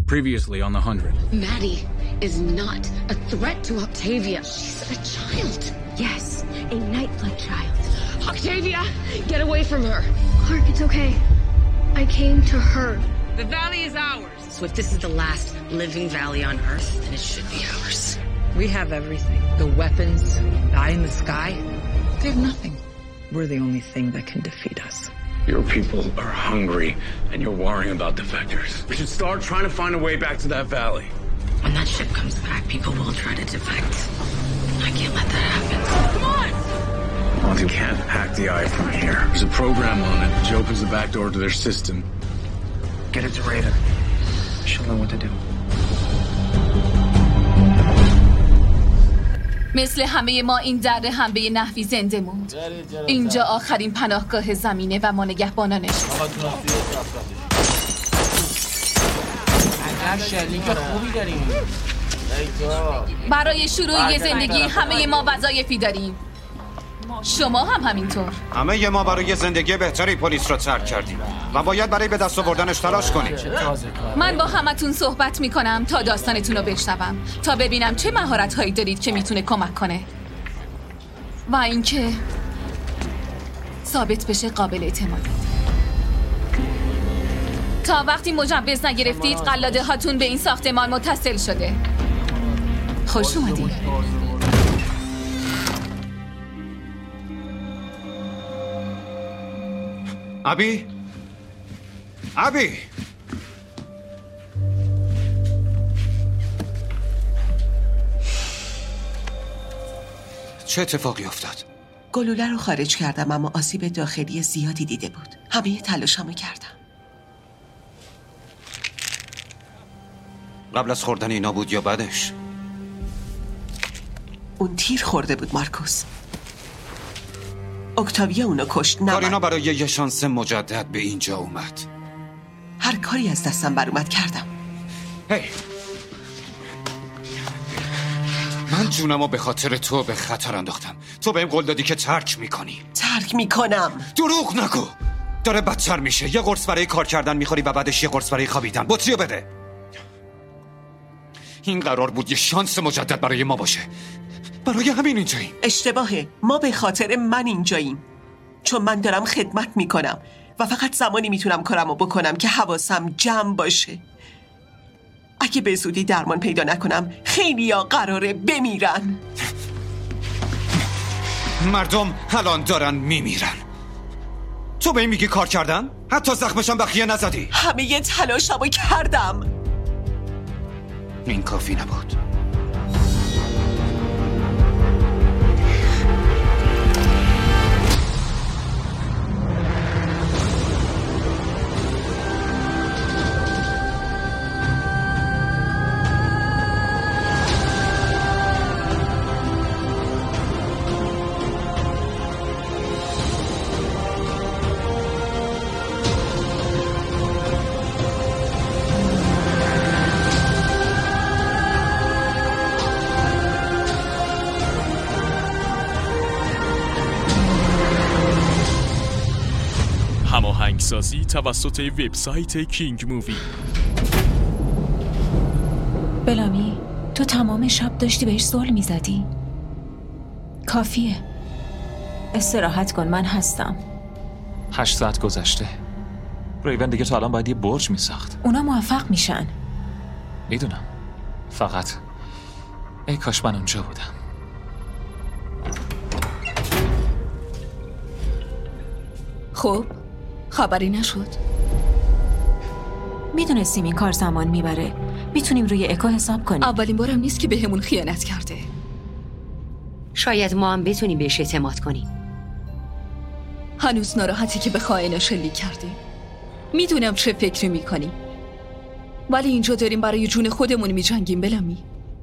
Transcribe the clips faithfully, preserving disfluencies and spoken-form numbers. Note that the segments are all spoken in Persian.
Previously on the Hundred. Maddie is not a threat to Octavia. She's a child. Yes, a Nightblood child. Octavia, get away from her. Clark, it's okay. I came to her. The valley is ours. So if this is the last living valley on Earth, then it should be ours. We have everything. The weapons, the eye in the sky. They have nothing. We're the only thing that can defeat us. Your people are hungry, and you're worrying about defectors. We should start trying to find a way back to that valley. When that ship comes back, people will try to defect. I can't let that happen. Come on! Well, you can't hack the eye from here. There's a program on it. Which opens the back door to their system. Get it to Rada. She'll know what to do. مثل همه ما این دره هم به نحوی زنده موند. اینجا آخرین پناهگاه زمینه و ما نگهبانانش. برای شروع یه زندگی همه ما وظایفی داریم. شما هم همینطور. همه ما برای زندگی بهتری پلیس رو ترک کردیم و باید برای به دست آوردنش تلاش کنیم. من با همتون صحبت میکنم تا داستانتون رو بشنوم، تا ببینم چه مهارت‌هایی دارید که میتونه کمک کنه و اینکه ثابت بشه قابل اعتمادید. تا وقتی مجوز نگرفتید قلاده هاتون به این ساختمان متصل شده. خوش اومدید. ابی؟ ابی؟ چه اتفاقی افتاد؟ گلوله رو خارج کردم اما آسیب داخلی زیادی دیده بود. همه تلاشمو کردم. قبل از خوردن اینا بود یا بعدش؟ اون تیر خورده بود مارکوس. اکتاویا اونو کشت. نه کارینا برای یه شانس مجدد به اینجا اومد. هر کاری از دستم بر اومد کردم. هی من جونمو به خاطر تو به خطر انداختم. تو بهم قول دادی که ترک میکنی. ترک میکنم. دروغ نگو. داره بدتر میشه. یه قرص برای کار کردن میخوری و بعدش یه قرص برای خوابیدن. بطریو بده. این قرار بود یه شانس مجدد برای ما باشه. برای همین اینجاییم. اشتباهه. ما به خاطر من اینجاییم، چون من دارم خدمت میکنم و فقط زمانی میتونم کارمو بکنم که حواسم جمع باشه. اگه به زودی درمان پیدا نکنم خیلیا قراره بمیرن. مردم الان دارن میمیرن. تو به این میگی کار کردن؟ حتی زخمشم بخیه نزدی. همه یه تلاشمو کردم. این کافی نبود. هماهنگسازی توسط وبسایت کینگ مووی. بلامی، تو تمام شب داشتی بهش زل میزدی. کافیه. استراحت کن، من هستم. هشت ساعت گذشته. ریون دیگه تا الان باید یه برج میساخت. اونا موفق میشن. میدونم. فقط ای کاش من اونجا بودم. خب خبری نشد؟ میدونستیم این کار زمان میبره. میتونیم روی اکو حساب کنیم. اولین بارم نیست که بهمون خیانت کرده. شاید ما هم بتونیم بهش اعتماد کنیم. هنوز ناراحتی که به خائن شلیک کردیم. میدونم چه فکری میکنیم، ولی اینجا داریم برای جون خودمون میجنگیم. بلامی،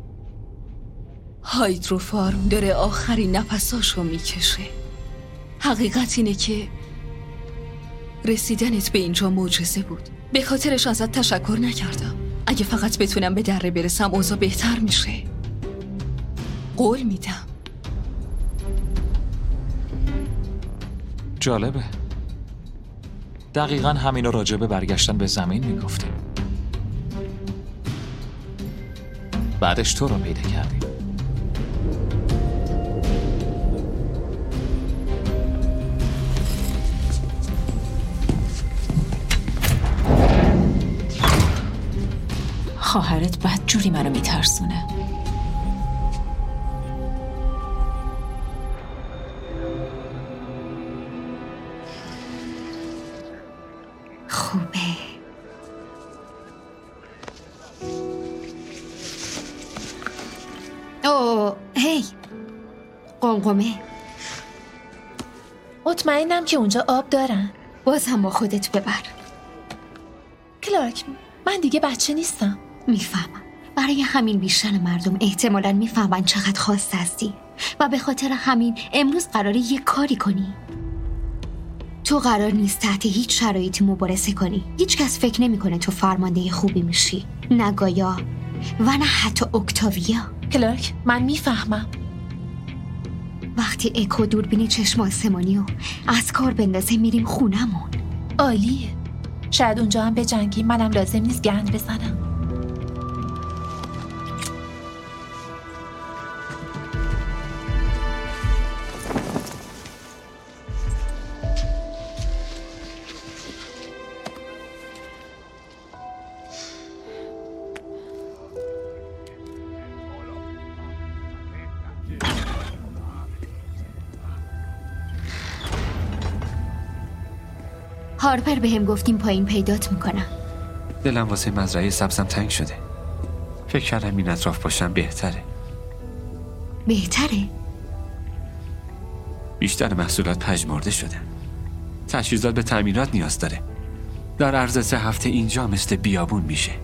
هایدروفارم داره آخرین نفساشو میکشه. حقیقت اینه که رسیدنت به اینجا معجزه بود. به خاطرش ازت تشکر نکردم. اگه فقط بتونم به دره برسم اوضاع بهتر میشه. قول میدم. جالبه. دقیقاً همینو راجع به برگشتن به زمین میگفتیم. بعدش تو رو پیدا کردیم. خواهرت بد جوری منو میترسونه. خوبه. اوه هی قمقمه، مطمئنم که اونجا آب دارن. باز هم با خودت ببر. کلارک، من دیگه بچه نیستم. میفهمم. برای همین بیشتر مردم احتمالاً میفهمن چقدر خاص هستی و به خاطر همین امروز قراره یه کاری کنی. تو قرار نیست تحت هیچ شرایطی مبارزه کنی. هیچ کس فکر نمیکنه تو فرمانده خوبی میشی، نه گایا و نه حتی اکتاویا. کلارک، من میفهمم. وقتی اکو دوربین چشم آسمانی و از کار بندازه میریم خونمون. عالیه. شاید اونجا هم به جنگی، منم لازم نیست گند بزنم. هارپر به هم گفتیم پایین پیدات میکنم. دلم واسه مزرعه سبزم تنگ شده. فکر کردم این اطراف باشم بهتره. بهتره؟ بیشتر محصولات پژمرده شده. تجهیزات به تعمیرات نیاز داره. در عرض سه هفته اینجا مثل بیابون میشه.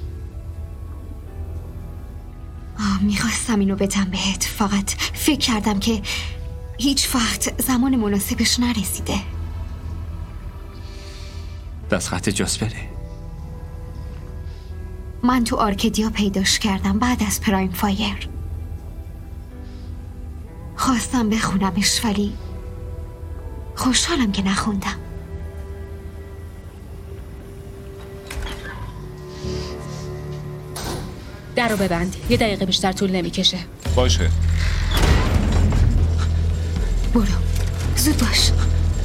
آه میخواستم اینو بدم بهت، فقط فکر کردم که هیچ وقت زمان مناسبش نرسیده. دستخط جاسپره. من تو آرکدیا پیداش کردم بعد از پرایم فایر. خواستم بخونمش ولی خوشحالم که نخوندم. در رو ببند، یه دقیقه بیشتر طول نمیکشه. باشه. برو زود باش.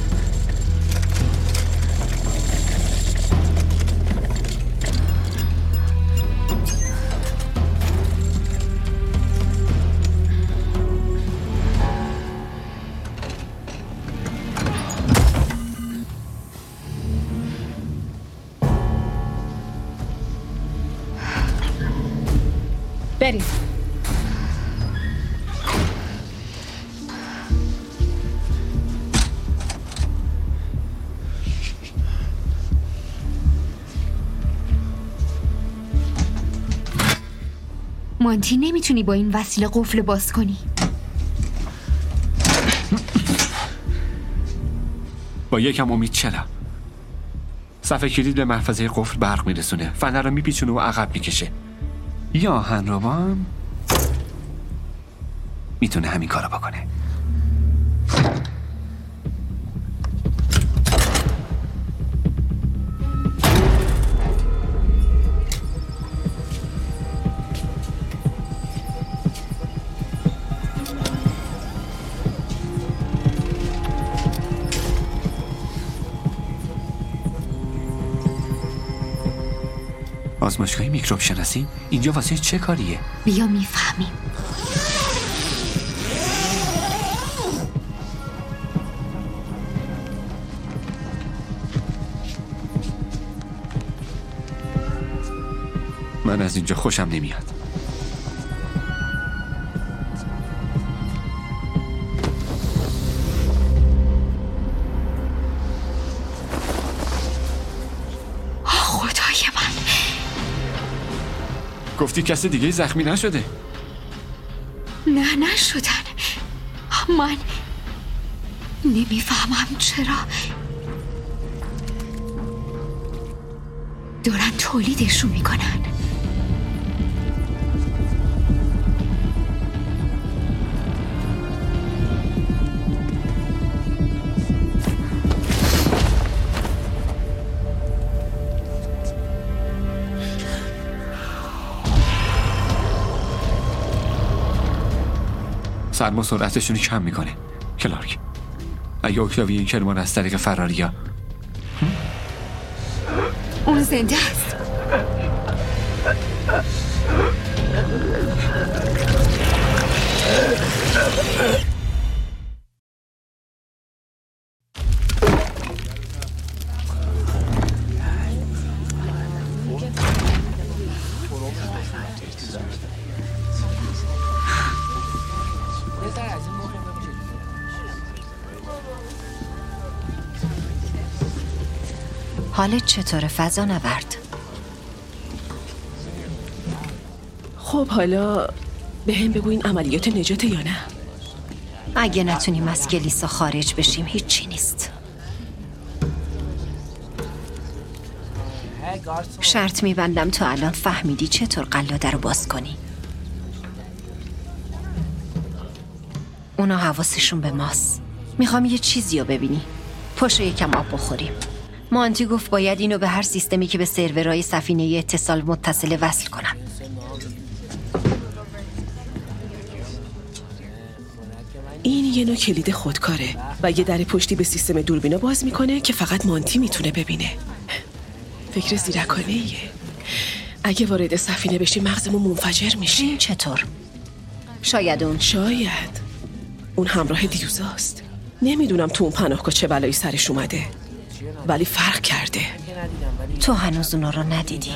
بریم. مانتی نمیتونی با این وسیله قفل باز کنی. با یکم امید چرا؟ صفحه کلید به محفظه قفل برق میرسونه، فنر رو میپیچونه و عقب میکشه. یا آهنربان میتونه همین کارو بکنه. آزمایشگاه میکروب شناسی؟ اینجا واسه چه کاریه؟ بیا میفهمیم. من از اینجا خوشم نمیاد. گفتی کسی دیگه زخمی نشده؟ نه نشدن. من نمیفهمم چرا دارن تولیدشون میکنن. سرما سرعتشون رو کم میکنه. کلارک، اگه اکتاویه کرمان از طریق فراریا اون زنده است. حالت چطوره فضا نورد؟ خب حالا به هم بگو این عملیات نجاته یا نه؟ اگه نتونیم از کلیسا خارج بشیم هیچی نیست. شرط میبندم تو الان فهمیدی چطور قلاده رو باز کنی. اونا حواسشون به ماست. میخوام یه چیزی رو ببینی. پاشو یکم آب بخوریم. مانتی گفت باید اینو به هر سیستمی که به سرورهای سفینه اتصال متصل وصل کنم. این یه نوع کلید خودکاره و یه در پشتی به سیستم دوربینا باز میکنه که فقط مانتی میتونه ببینه. فکر زیرکانه ایه. اگه وارد سفینه بشی مغزمون منفجر میشه. این چطور؟ شاید اون شاید اون همراه دیوزاست. نمیدونم تو اون پناهگاه چه بلایی سرش اومده، ولی فرق کرده. تو هنوز اونا رو ندیدی.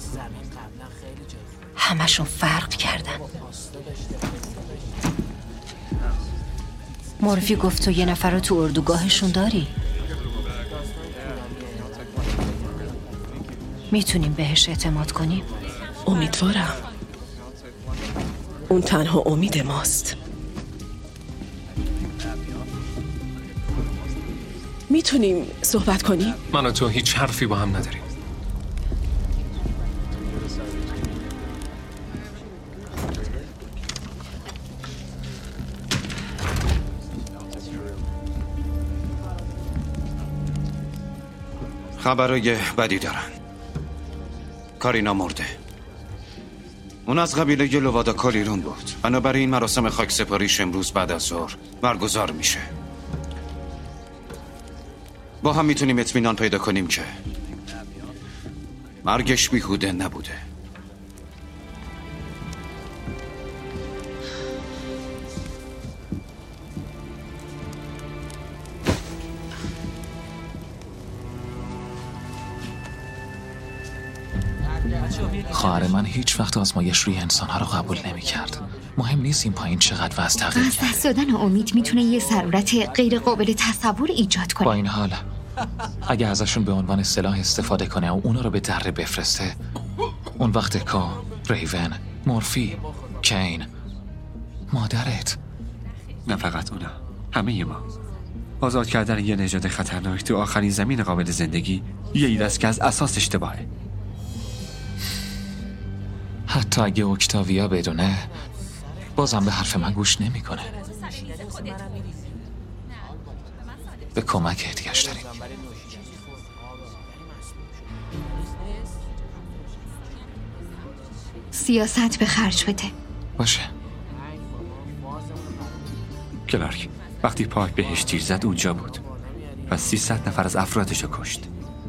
همشون فرق کردن. مورفی گفت تو یه نفر رو تو اردوگاهشون داری. میتونیم بهش اعتماد کنیم؟ امیدوارم. اون تنها امید ماست. میتونیم صحبت کنیم؟ من و تو هیچ حرفی با هم نداریم. خبرای بدی دارن. کارینا مرده. اون از قبیله لوادا کالیرون بود. بنابراین مراسم خاک سپاریش امروز بعد از ظهر برگزار میشه. با هم میتونیم اطمینان پیدا کنیم که مرگش بیهوده نبوده. خواهر من هیچ وقت آزمایش روی انسان‌ها رو قبول نمی‌کرد. مهم نیست این پایین چقدر وضع تغییر از دست دادن امید میتونه یه ضرورت غیر قابل تصور ایجاد کنه. با این حال اگه ازشون به عنوان سلاح استفاده کنه و اونا رو به دره بفرسته، اون وقت کا، ریون، مورفی، کین، مادرت، نه فقط اونا، همه ما. آزاد کردن یه نژاد خطرناک تو آخرین زمین قابل زندگی یه ایده است که از اساس اشتباهه. حتی اگه اکتاویا بدونه بازم به حرف من گوش نمیکنه. به کمک احتیاج داریم. سیاست به خرج بده. باشه. کلارک وقتی پاک بهش تیر زد اونجا بود و سیصد نفر از افرادشو کشت.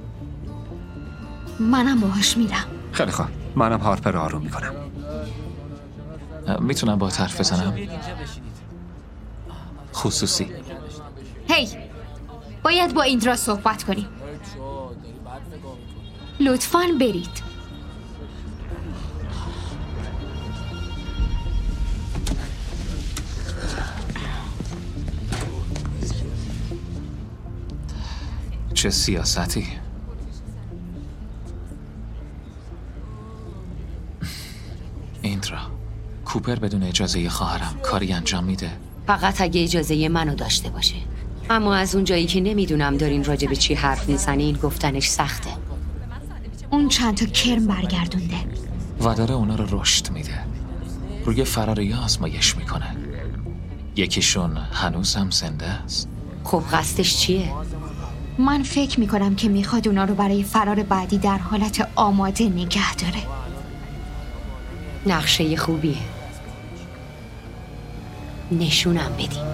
منم باهاش میرم. خیلی خوب، منم هارپر رو آروم میکنم. میتونم با حرف بزنم؟ خصوصی. هی باید با ایندرا صحبت کنیم. لطفاً برید. چه سیاستی؟ ایندرا، کوپر بدون اجازه خواهرم کاری انجام میده؟ فقط اگه اجازه منو داشته باشه. اما از اون جایی که نمیدونم دارین راجع به چی حرف میزنین گفتنش سخته. اون چند تا کرم برگردونده و داره اونا رو رشد میده. روی فراریا آزمایش میکنه. یکیشون هنوز هم زنده است. خب قصدش چیه؟ من فکر میکنم که میخواد اونا رو برای فرار بعدی در حالت آماده نگه داره. نقشه خوبیه. نشونم بدین.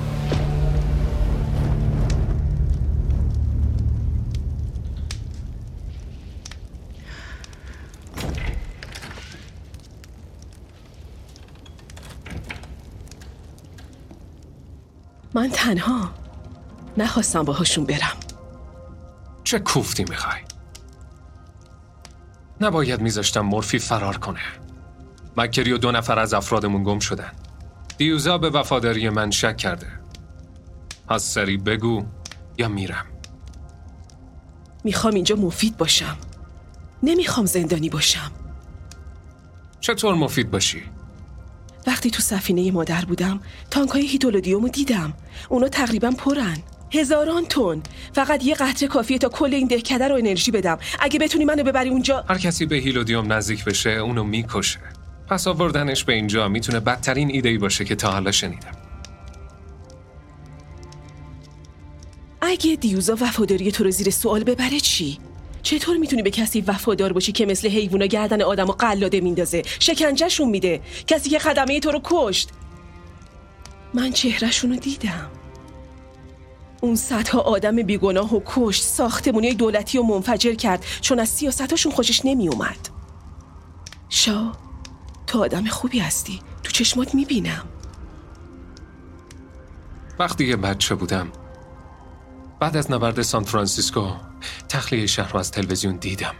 من تنها نخواستم باهاشون برم. چه کوفتی میخوای؟ نباید میذاشتم مورفی فرار کنه. مکری و دو نفر از افرادمون گم شدن. دیوزا به وفاداری من شک کرده. از سری بگو یا میرم. میخوام اینجا مفید باشم، نمیخوام زندانی باشم. چطور مفید باشی؟ وقتی تو سفینه مادر بودم تانکای هیدرولودیومو دیدم. اونا تقریبا پرن، هزاران تن. فقط یه قطره کافیه تا کل این دهکده رو انرژی بدم. اگه بتونی منو ببری اونجا. هر کسی به هیلودیوم نزدیک بشه اونو میکشه. پس آوردنش به اینجا میتونه بدترین ایده‌ای باشه که تا حالا شنیدم. اگه دیوزا وفاداری تو رو زیر سوال ببره چی؟ چطور میتونی به کسی وفادار باشی که مثل حیوونا گردن آدمو قلاده میندازه، شکنجهشون میده، کسی که خدمه تو رو کشت؟ من چهرهشون رو دیدم. اون صدها آدم بیگناه و کشت، ساختمونای دولتی رو منفجر کرد چون از سیاستاشون خوشش نمیومد. شا، تو آدم خوبی هستی، تو چشمات میبینم. وقتی یه بچه بودم بعد از نبرد سان فرانسیسکو تخلیه شهر رو از تلویزیون دیدم.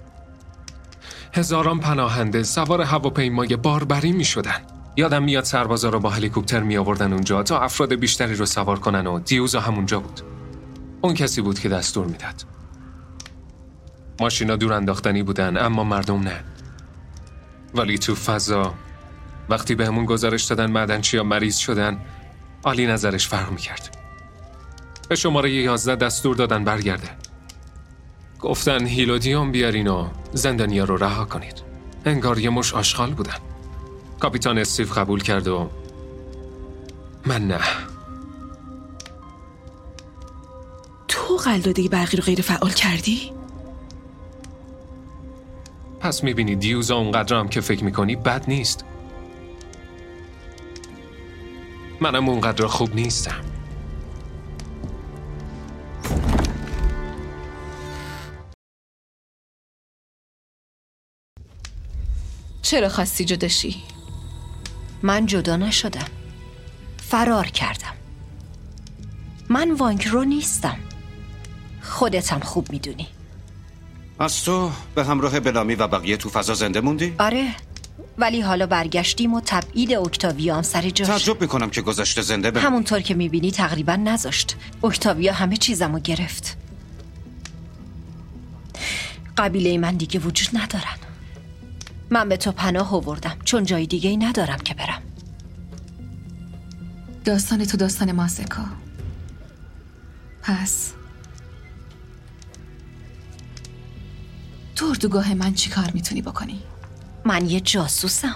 هزاران پناهنده سوار هواپیمای باربری می شدن. یادم میاد سربازا رو با هلیکوپتر می آوردن اونجا تا افراد بیشتری رو سوار کنن و دیوزا همونجا بود. اون کسی بود که دستور میداد. ماشینا دور انداختنی بودن اما مردم نه. ولی تو فضا وقتی به همون گزارش دادن معدنچیا مریض شدن، عالی نظرش فرق میکرد. به شماره یازده دستور دادن برگرده. گفتن هیلودیوم بیارین و زندانیا رو رها کنید. انگار یه مش آشغال بودن. کاپیتان استیو قبول کرد و من نه. تو قلاده برقی رو غیر فعال کردی؟ پس میبینی دیوزا اونقدر هم که فکر میکنی بد نیست. منم اونقدر خوب نیستم. چرا خواستی جداشی؟ من جدا نشدم، فرار کردم. من وانکرو نیستم، خودتم خوب میدونی. از تو به همراه بلامی و بقیه تو فضا زنده موندی؟ آره، ولی حالا برگشتیم و تبعید اکتاویا هم سر جاش. تعجب میکنم که گذشته زنده بمونی. همونطور که میبینی تقریبا نذاشت. اکتاویا همه چیزمو گرفت. قبیله من دیگه وجود ندارن. من به تو پناه آوردم چون جای دیگه ای ندارم که برم. داستان تو داستان ماسکا. پس تو اردوگاه من چی کار میتونی بکنی؟ من یه جاسوسم.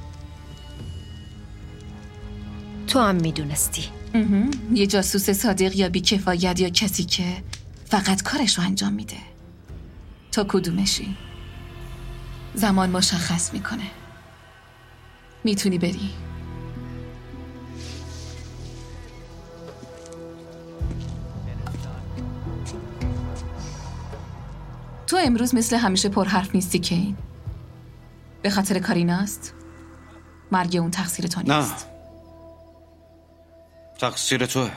تو هم میدونستی. یه جاسوس صادق یا بی‌کفایت یا کسی که فقط کارشو انجام میده. تو کدومشی؟ زمان مشخص میکنه. میتونی بری. تو امروز مثل همیشه پرحرف نیستی کین. به خاطر کاریناست؟ مرگ اون تقصیر تو نیست. نه، تقصیر توه.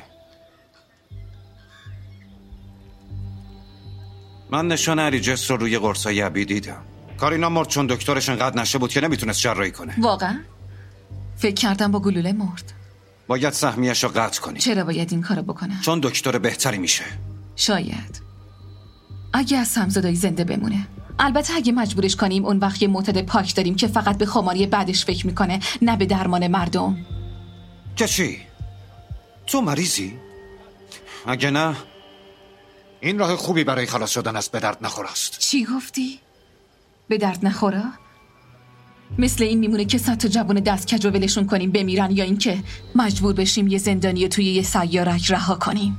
من نشان اریجس رو روی قرصای ابی دیدم. کارینا مرد چون دکترش انقدر نشه بود که نمیتونست جراحی کنه. واقعا؟ فکر کردم با گلوله مرد. باید سهمیه‌شو قطع کنی. چرا باید این کارو بکنم؟ چون دکتر بهتری میشه. شاید. اگه از سمزدایی زنده بمونه. البته اگه مجبورش کنیم اون وقت یه معتاد پاک داریم که فقط به خماری بعدش فکر میکنه، نه به درمان مردم. که چی؟ تو مریضی؟ اگه نه این راه خوبی برای خلاص شدن از به درد نخوراست. چی گفتی؟ به درد نخورا؟ مثل این میمونه که صد تا جوان دست کج رو ولشون کنیم بمیرن، یا اینکه مجبور بشیم یه زندانی توی یه سیارک رها کنیم.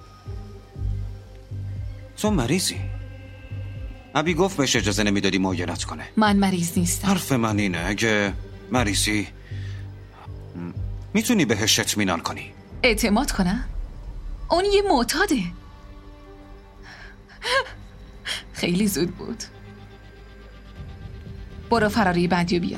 تو مریضی؟ ابی گفت بهش اجازه نمیدادی معاینت کنه. من مریض نیستم. حرف من اینه اگه مریضی میتونی بهش اطمینان کنی؟ اعتماد کنم؟ اون یه معتاده. خیلی زود بود. برو فراری بندیو بیار.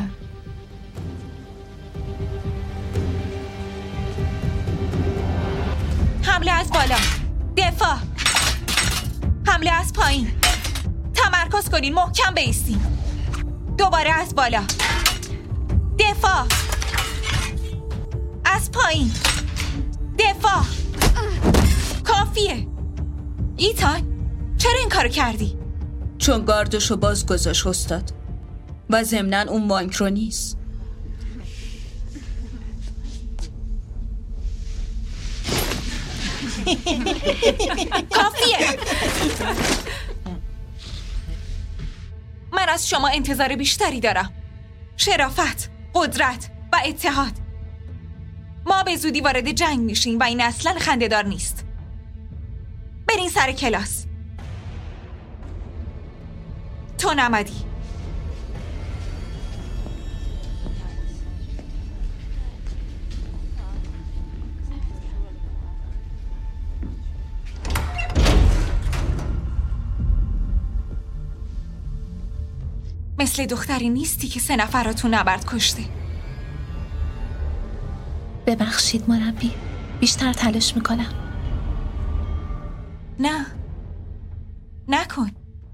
حمله از بالا، دفاع. حمله از پایین. تمرکز کنین، محکم بایستین. دوباره از بالا، دفاع. از پایین، دفاع. کافیه. ایتان چرا این کارو کردی؟ چون گاردشو باز گذاشت استاد و ضمناً اون مایکرو نیست. کافیه. من از شما انتظار بیشتری دارم. شرافت، قدرت و اتحاد. ما به زودی وارد جنگ میشیم و این اصلاً خنده‌دار نیست. برین سر کلاس. تو نمدی. مثل دختری نیستی که سه نفر را تو نبرد کشته. ببخشید مربی، بیشتر تلاش میکنم. نه، نکن.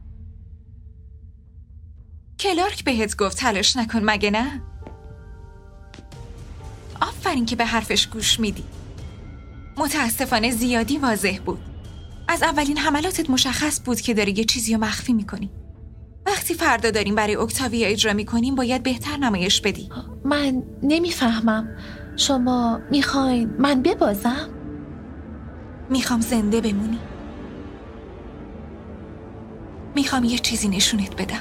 کلارک بهت گفت تلاش نکن مگه نه؟ آفرین که به حرفش گوش میدی. متاسفانه زیادی واضح بود. از اولین حملاتت مشخص بود که داری یه چیزی رو مخفی میکنی. وقتی فردا داریم برای اکتاویا اجرا میکنیم باید بهتر نمایش بدی. من نمیفهمم. شما میخواین من ببازم؟ میخوام زنده بمونی. میخوام یه چیزی نشونت بدم.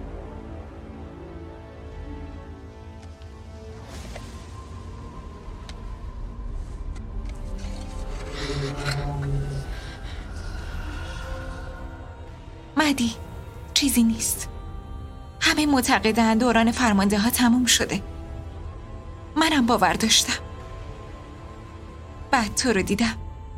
مدی، چیزی نیست. همه معتقدن دوران فرمانده ها تموم شده. منم باور داشتم. بعد تو رو دیدم.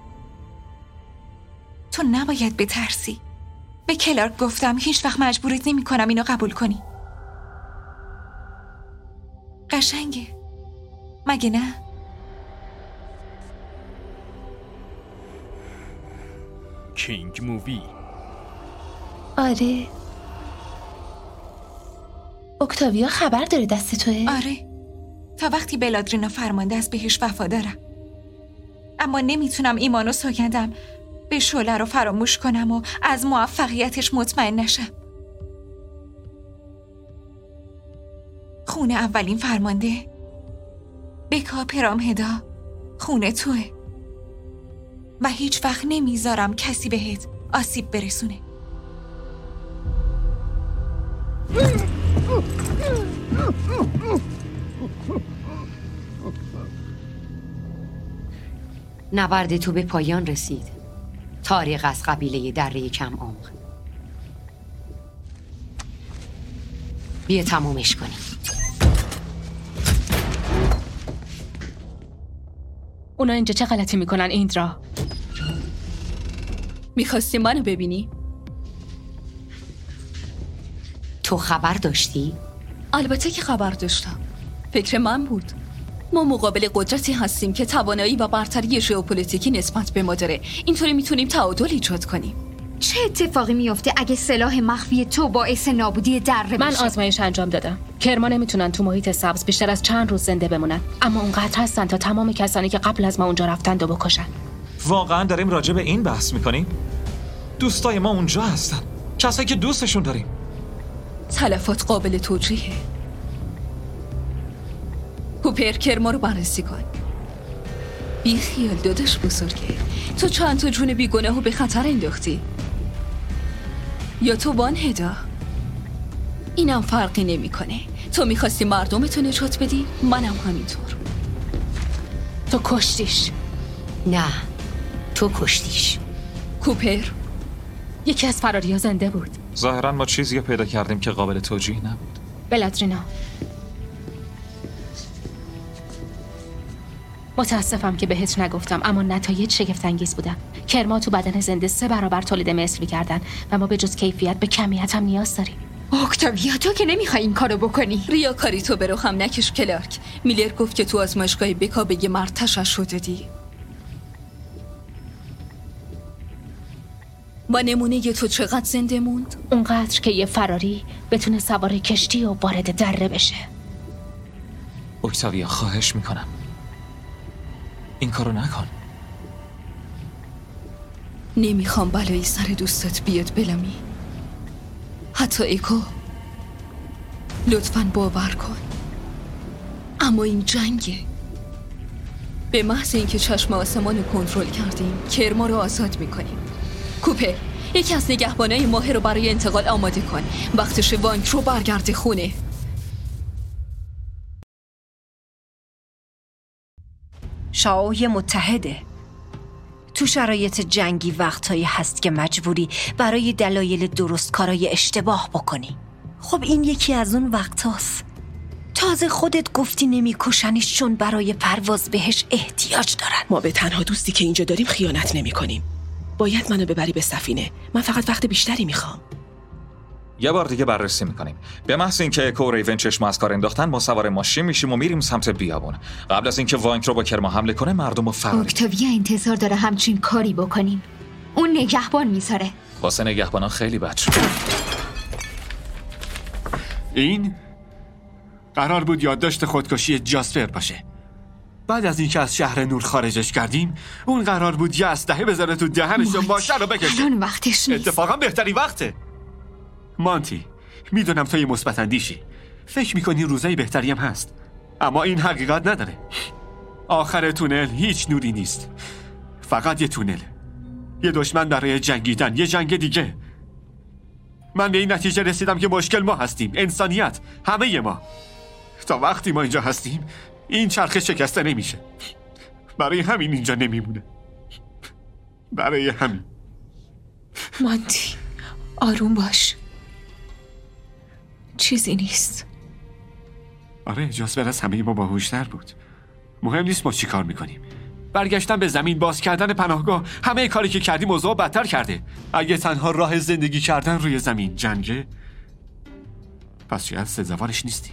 تو نباید بترسی. به کلارک گفتم هیچ وقت مجبورت نمی کنم اینو قبول کنی. قشنگه مگه نه؟ کینگ مووی. آره. اکتاویا خبر داره دست توه؟ آره. تا وقتی بلادرینا فرمانده است بهش وفادارم. اما نمیتونم ایمانو سوگندم به شعله رو فراموش کنم و از موفقیتش مطمئن نشم. خونه اولین فرمانده، بکا پرامهدا، خونه توه و هیچ وقت نمیذارم کسی بهت آسیب برسونه. نبرد تو به پایان رسید. تاریخ از قبیله دره کم عمق. بیا تمومش کنیم. اونا اینجا چه غلطی میکنن ایندرا؟ میخواستی منو ببینی؟ تو خبر داشتی؟ البته که خبر داشتم. فکر من بود. ما مقابل قدرتی هستیم که توانایی و برتری ژئوپلیتیکی نسبت به ما داره. اینطوری میتونیم تعادل ایجاد کنیم. چه اتفاقی میفته اگه سلاح مخفی تو باعث نابودی دره بشه؟ من آزمایش انجام دادم. کرما نمیتونن تو محیط سبز بیشتر از چند روز زنده بمونن، اما اونقدر هستن تا تمام کسانی که قبل از ما اونجا رفتن دو بکشن. واقعا داریم راجع به این بحث میکنیم؟ دوستای ما اونجا هستن، کسایی که دوستشون داریم. تلفات قابل توجیهه. کوپر، کرما رو بررسی کن. بی خیال داداش بزرگه. تو چند تا جون بیگناهو به خطر انداختی. یا تو وان هدا. اینم فرقی نمیکنه. تو میخواستی مردمتو نجات بدی، منم همینطور. تو کشتیش. نه، تو کشتیش. کوپر یکی از فراریا زنده بود. ظاهرا ما چیزی رو پیدا کردیم که قابل توجیه نبود. بلادرینا، متاسفم که بهت نگفتم، اما نتایج شگفت‌انگیز بودن. کرما تو بدن زنده سه برابر تولید مثل کردن و ما به جز کیفیت به کمیت هم نیاز داریم. اکتاویا تو که نمیخوای این کارو بکنی. ریاکاری تو برو هم نکش کلارک. میلر گفت که تو آزمایشگاه بکا به یه مرد تشعشع دادی. با نمونه تو چقدر زنده موند؟ اونقدر که یه فراری بتونه سوار کشتی و وارد دره بشه. اکتاویا خواهش میکنم این کارو نکن. نمیخوام بلایی سر دوستت بیاد بلمی. حتی ایکو لطفاً باور کن. اما این جنگه. به محض اینکه چشم آسمان رو کنترل کردیم کرما رو آزاد میکنیم. کوپر یکی از نگهبانای ماهر رو برای انتقال آماده کن. وقتش وانک رو برگرده خونه. شاوی متحده. تو شرایط جنگی وقتایی هست که مجبوری برای دلایل درست کارای اشتباه بکنی. خب این یکی از اون وقت هست. تازه خودت گفتی نمی کشنش چون برای پرواز بهش احتیاج دارن. ما به تنها دوستی که اینجا داریم خیانت نمی کنیم. باید منو ببری به سفینه. من فقط وقت بیشتری میخوام. یه بار دیگه بررسی میکنیم. به محض اینکه اکو و ریون چشم از کار انداختن ما سوار ماشین میشیم و میریم سمت بیابون. قبل از اینکه وانک رو با کرما حمله کنه مردم رو فراری. اکتاویا انتظار داره همچین کاری بکنیم. اون نگهبان میذاره. واسه نگهبانا خیلی بد شد. این قرار بود یادداشت خودکشی جاسپر باشه. بعد از اینکه از شهر نور خارجش کردیم اون قرار بود یه اسلحه بذاره تو دهنش و ماشه رو بکشه. الان وقتش نیست. اتفاقا بهتری وقته. مانتی میدونم تو یه مثبت اندیشی، فکر میکنی روزای بهتری هم هست، اما این حقیقت نداره. آخر تونل هیچ نوری نیست، فقط یه تونل، یه دشمن برای جنگیدن، یه جنگ دیگه. من به این نتیجه رسیدم که مشکل ما هستیم، انسانیت، همه ما. تا وقتی ما اینجا هستیم این چرخه شکسته نمیشه. برای همین اینجا نمیمونه. برای همین. مانتی آروم باش، چیزی نیست. آره جاسپر از همه ما باهوشتر بود. مهم نیست ما چی کار میکنیم. برگشتن به زمین، باز کردن پناهگاه، همه کاری که کردیم موضوع بدتر کرده. اگه تنها راه زندگی کردن روی زمین جنگه، پس شاید سزاوارش نیستیم.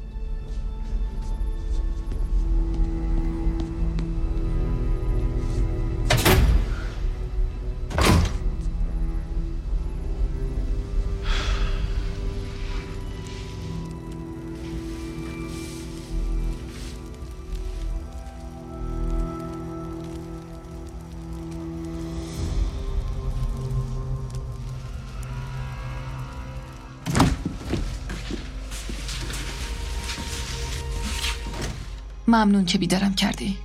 ممنون که بیدارم کردی.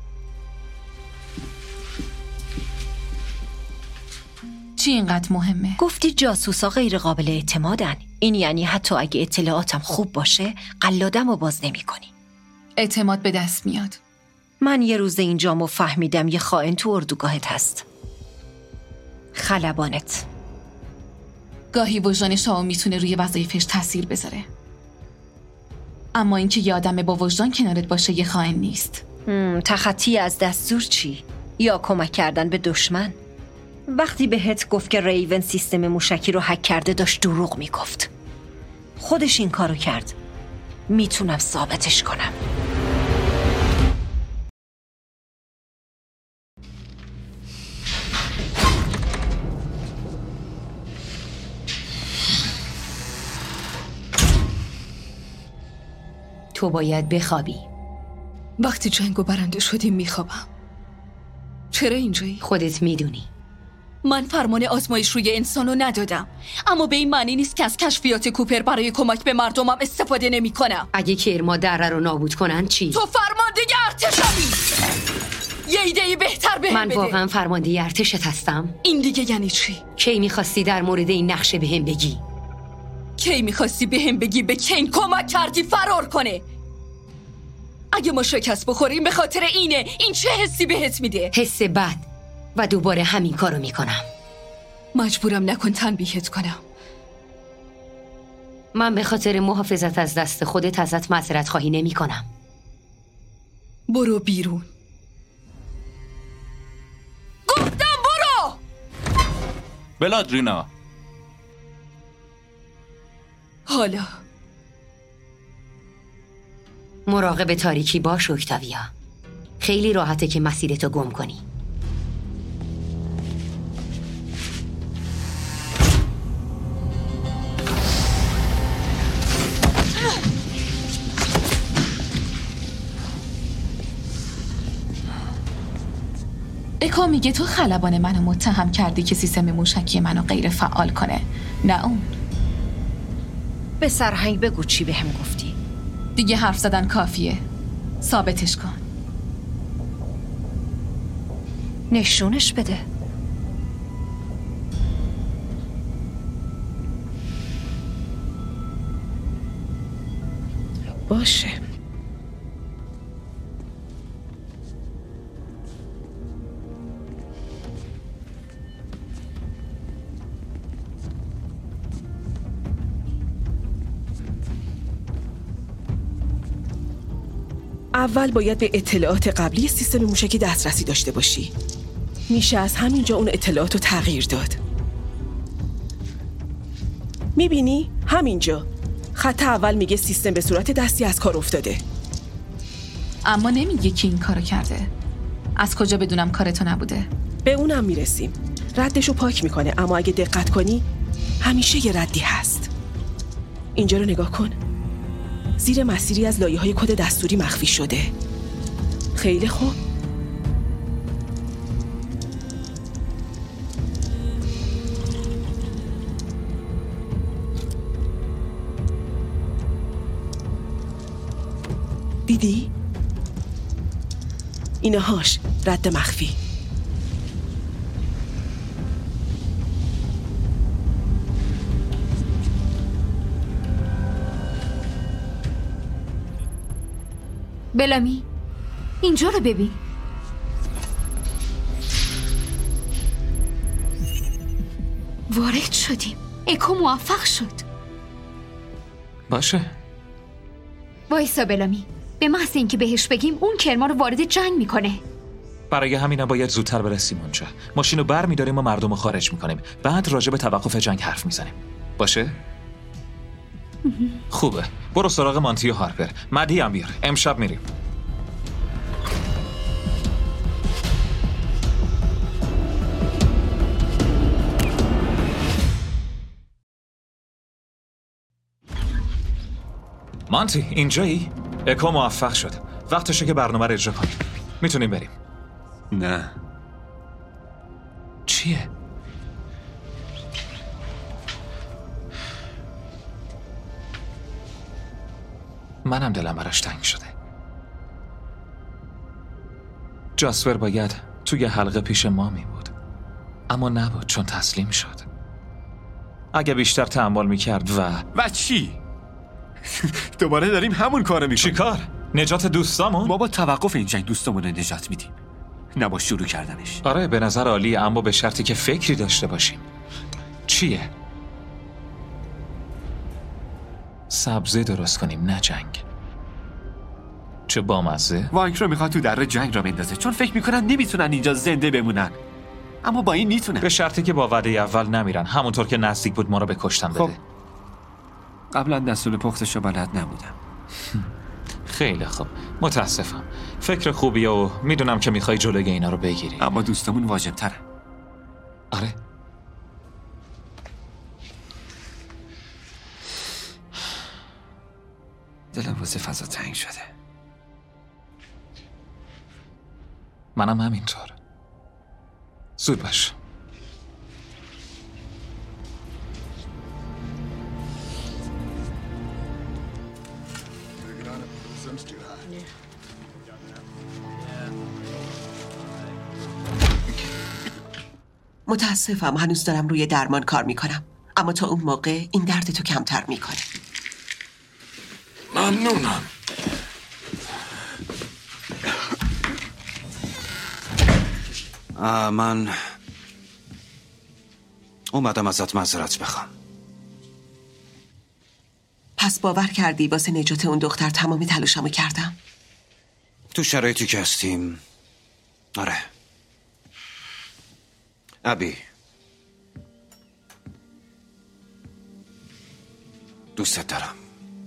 چی اینقدر مهمه؟ گفتی جاسوسا غیر قابل اعتمادن. این یعنی حتی اگه اطلاعاتم خوب باشه قلادم رو باز نمی کنی. اعتماد به دست میاد. من یه روز اینجامو فهمیدم یه خائن تو اردوگاهت هست. خلبانت. گاهی وجدان شما میتونه روی وظایفش تاثیر بذاره، اما اینکه یه آدم با وجدان کنارت باشه یه خائن نیست. تخطی از دستور چی؟ یا کمک کردن به دشمن؟ وقتی بهت گفت که ریون سیستم موشکی رو هک کرده داشت دروغ میگفت. خودش این کارو کرد. میتونم ثابتش کنم. تو باید بخوابی. وقتی جنگو برنده شدیم میخوابم. چرا اینجایی؟ خودت میدونی. من فرمان آزمایش روی انسانو ندادم، اما به این معنی نیست که از کشفیات کوپر برای کمک به مردمم استفاده نمی کنم. اگه کرما دره رو نابود کنن چی؟ تو فرمانده ارتشمی. یه ایده بهتر بهم من بده. واقعا فرمانده ارتشت هستم؟ این دیگه یعنی چی؟ کی میخواستی در مورد این نقشه بهم بگی؟ کی میخواستی بهم بگی به کین کمک کردی فرار کنه؟ اگه ما شکست بخوریم به خاطر اینه. این چه حسی بهت میده؟ حس بد. و دوباره همین کارو میکنم. مجبورم نکن تنبیهت کنم. من به خاطر محافظت از دست خودت ازت معذرت خواهی نمی کنم. برو بیرون. بلادرینا. حالا مراقب تاریکی باش اوکتاویا. خیلی راحته که مسیرتو گم کنی. اکو میگه تو خلبان منو متهم کردی که سیستم موشکی منو غیر فعال کنه، نه اون. به سرهنگ بگو چی بهم گفتی. دیگه حرف زدن کافیه. ثابتش کن. نشونش بده. باشه. اول باید به اطلاعات قبلی سیستم موشکی دسترسی داشته باشی. میشه از همینجا اون اطلاعات رو تغییر داد. میبینی؟ همینجا خط اول میگه سیستم به صورت دستی از کار افتاده. اما نمیگه کی این کارو کرده. از کجا بدونم کارتو نبوده؟ به اونم میرسیم. ردشو پاک میکنه، اما اگه دقت کنی همیشه یه ردی هست. اینجا رو نگاه کن. زیر مسیری از لایه‌های کد دستوری مخفی شده. خیلی خوب. دیدی؟ اینهاش رد مخفی. بلامی اینجا رو ببین. وارد شدیم. اکو موفق شد. باشه. وایسا بلامی. به محض اینکه بهش بگیم اون کرما رو وارد جنگ میکنه. برای همینم باید زودتر برسیم اونجا. ماشین رو بر میداریم و مردم رو خارج میکنیم. بعد راجع به توقف جنگ حرف میزنیم. باشه؟ خوبه. برو سراغ مانتی و هارپر. مدی هم بیار. امشب میریم. مانتی اینجایی؟ اکو موفق شد. وقتشه که برنامه رو اجرا کنیم. میتونیم بریم. نه. چیه؟ منم دلم براش تنگ شده. جاسپر باید توی حلقه پیش ما می بود، اما نبود چون تسلیم شد. اگه بیشتر تحمل میکرد و و چی؟ دوباره داریم همون کارو میکنیم. چی کار؟ نجات دوستامون؟ ما با توقف این جنگ دوستامون رو نجات میدیم، نه با شروع کردنش. آره به نظر عالیه، اما به شرطی که فکری داشته باشیم. چیه؟ سبزه درست کنیم نه جنگ. چه بامزه؟ وانک رو میخواد تو در جنگ را بندازه چون فکر میکنن نمیتونن اینجا زنده بمونن، اما با این میتونن. به شرطی که با وعده اول نمیرن، همونطور که نزدیک بود ما رو به کشتن بده. خب قبلا دستور پختشو بلد نبودم. خیلی خوب، متاسفم. فکر خوبیه و میدونم که میخوای جلوی اینا رو بگیری، اما دوستمون واجب تره. آره. دلم واسه فضا تنگ شده. منم همینطور. زود باش. متاسفم هنوز دارم روی درمان کار میکنم، اما تا اون موقع این درد تو کمتر میکنه. ممنونم. من اومدم ازت معذرت بخوام. پس باور کردی واسه نجات اون دختر تمامی تلاشمو کردم؟ تو شرایطی که هستیم آره. ابی دوستت دارم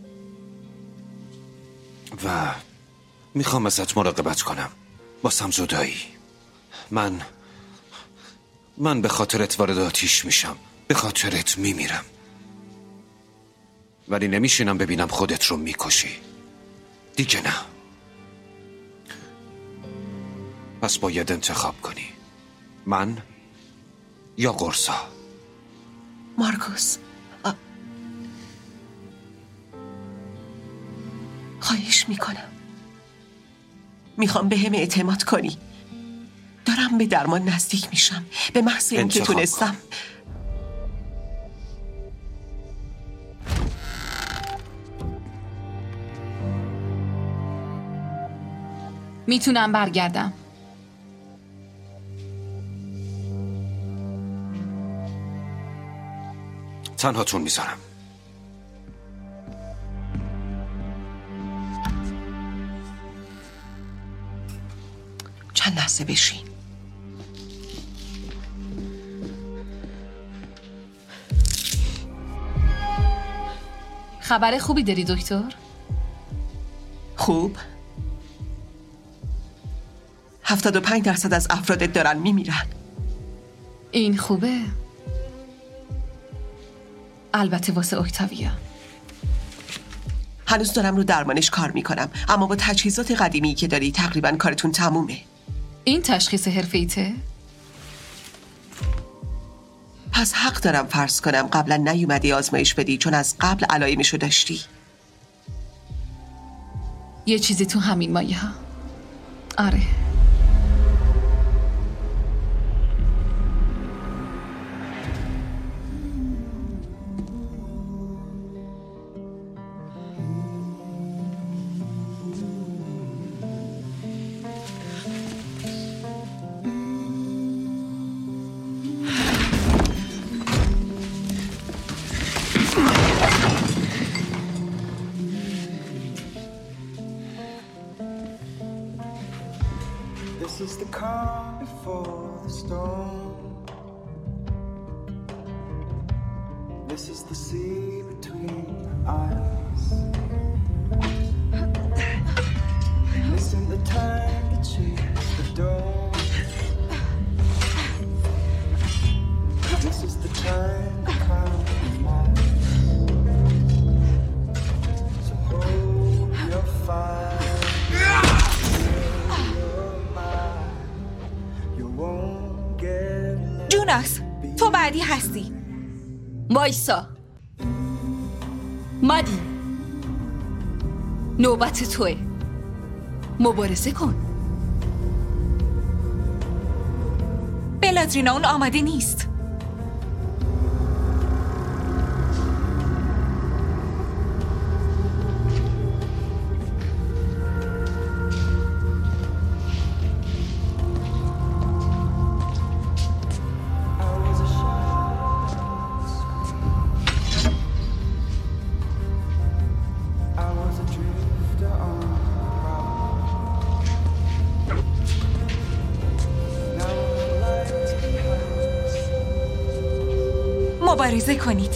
و میخوام ازت مراقبت کنم. با سمزدایی من من به خاطرت وارد آتیش میشم، به خاطرت میمیرم، ولی نمیشینم ببینم خودت رو میکشی. دیگه نه. پس باید انتخاب کنی، من یا قرصا. مارکوس، خواهش میکنم، میخوام به هم اعتماد کنی. دارم به درمان نزدیک میشم، به محض اینکه تونستم. میتونم برگردم. تنهاتون میذارم. چند لحظه بشین. خبر خوبی داری دکتر؟ خوب؟ هفتاد و پنج درصد از افرادت دارن میمیرن. این خوبه. البته واسه اکتاویا. هنوز دارم رو درمانش کار میکنم، اما با تجهیزات قدیمی که داری تقریبا کارتون تمومه. این تشخیص حرفه‌ایته؟ پس حق دارم فرض کنم قبلا نیومدی آزمایش بدی چون از قبل علائمشو داشتی. یه چیزی تو همین مایه ها. آره. This is the calm before the storm. This is the sea between eyes. Listen the time to change the dawn. This is the time to compromise. So hold your fire. جوناس، تو بعدی هستی. وایسا مادی، نوبت توه. مبارزه کن. بلادرینا اون آماده نیست. مبارزه کنید.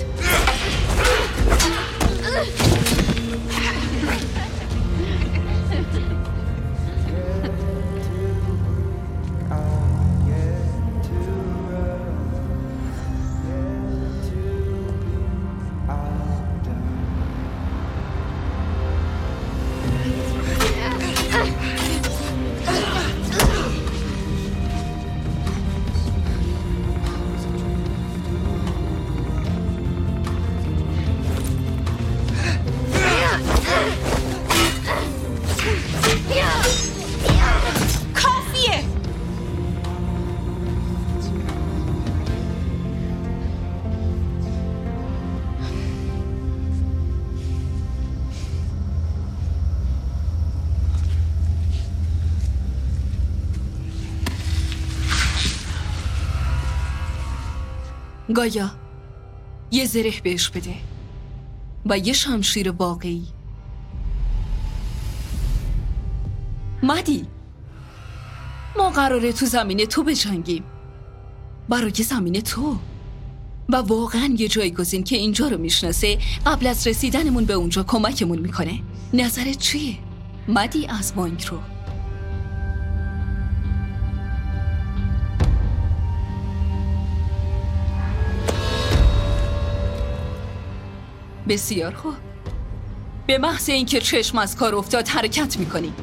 گایا یه زره بهش بده و یه شمشیر واقعی. مادی، ما قراره تو زمین تو بجنگیم، برای زمین تو، و واقعا یه جایگزین که اینجا رو میشناسه قبل از رسیدنمون به اونجا کمکمون میکنه. نظرت چیه؟ مدی از مایکرو. بسیار خوب. به محض اینکه چشم از کار افتاد حرکت میکنی.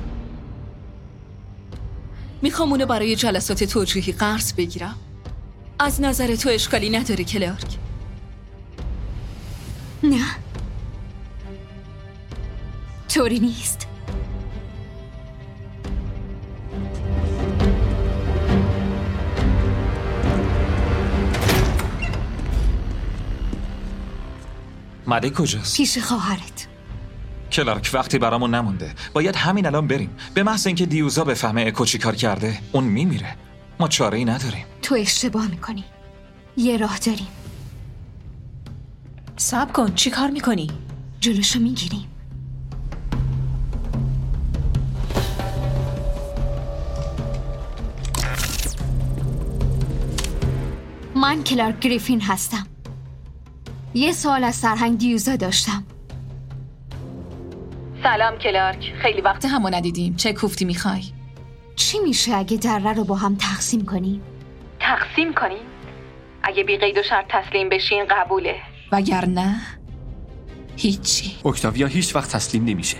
میخوام اونو برای جلسات توجیهی قرض بگیرم. از نظر تو اشکالی نداره کلارک؟ نه، طوری نیست. مده کجاست؟ پیش خواهرت. کلارک وقتی برامون نمونده. باید همین الان بریم. به محض اینکه دیوزا بفهمه اکو چی کار کرده اون میمیره. ما چاره ای نداریم. تو اشتباه میکنی. یه راه داریم. صبر کن، چی کار میکنی؟ جلوشو میگیریم. من کلارک گریفین هستم. یه سوال از سرهنگ دیوزا داشتم. سلام کلارک، خیلی وقت همو ندیدیم. چه کوفتی میخوای؟ چی میشه اگه دره رو با هم تقسیم کنیم؟ تقسیم کنیم؟ اگه بی قید و شرط تسلیم بشین قبوله، وگرنه هیچی. اکتاویا هیچ وقت تسلیم نمیشه.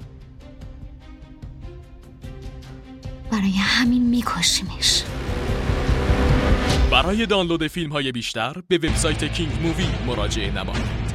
برای همین میکشیمش. برای دانلود فیلم های بیشتر به وبسایت کینگ مووی مراجعه نمایید.